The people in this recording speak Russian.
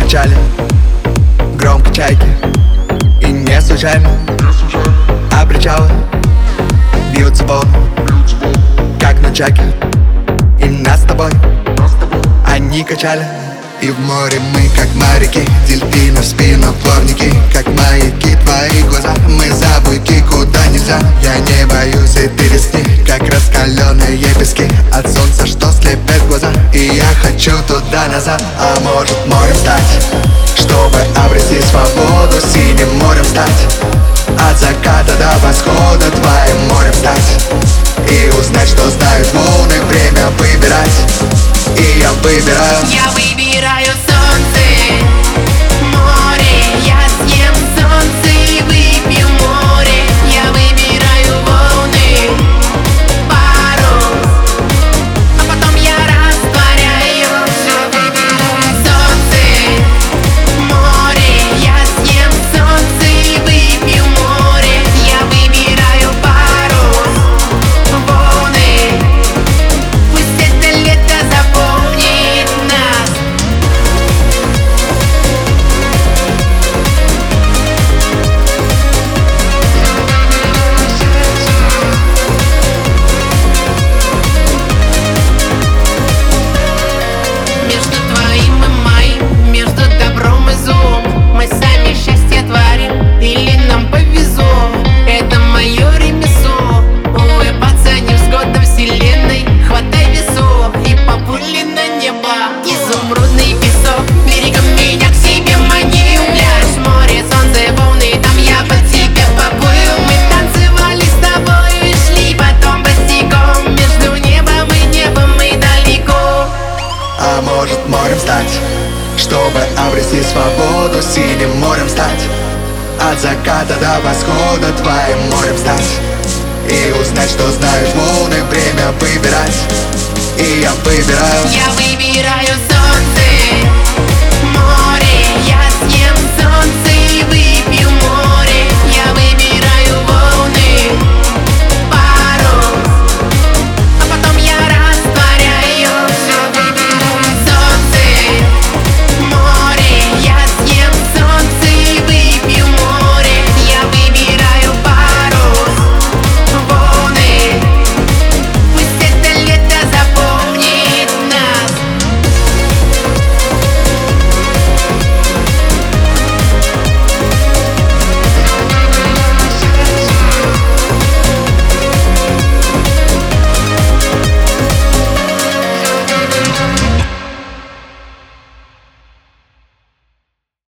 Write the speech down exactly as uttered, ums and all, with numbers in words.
печали, громко чайки. И не случайно, а причалы бьются волны, как на чаке. И нас с тобой они качали. И в море мы, как моряки, дельфины в спину, плавники, как маяки, твои глаза. Мы за буйки, куда нельзя. Я не боюсь этой весны, как раскаленные пески от солнца, что слепят глаза. И я хочу туда-назад, а может морем стать, чтобы обрести свободу, синим морем стать. От заката до восхода твоим морем стать. И узнать, что знают волны, время выбирать. И я выбираю, я выбираю солнце, море. Я съем солнце и выпью море. Я выбираю волны, парус, а потом я растворяюсь. Солнце, море. Я съем солнце и выпью море. Я выбираю парус, волны. Пусть это лето запомнит нас. Между твоим и моим, между добром и злом, мы сами счастье творим, или нам повезло. Это мое ремесло, улыбаться невзгодам вселенной. Хватай весов и поплыли на небо. Изумрудный песок, берегом меня к себе мани. Пляж, море, солнце, волны, там я по тебе поплыл. Мы танцевали с тобой и шли потом босиком. Между небом и небом мы далеко. а может морем стать, чтобы обрести свободу, синим морем стать. От заката до восхода твоим морем стать. И узнать, что знают волны, время выбирать. И я выбираю, я выбираю солнце.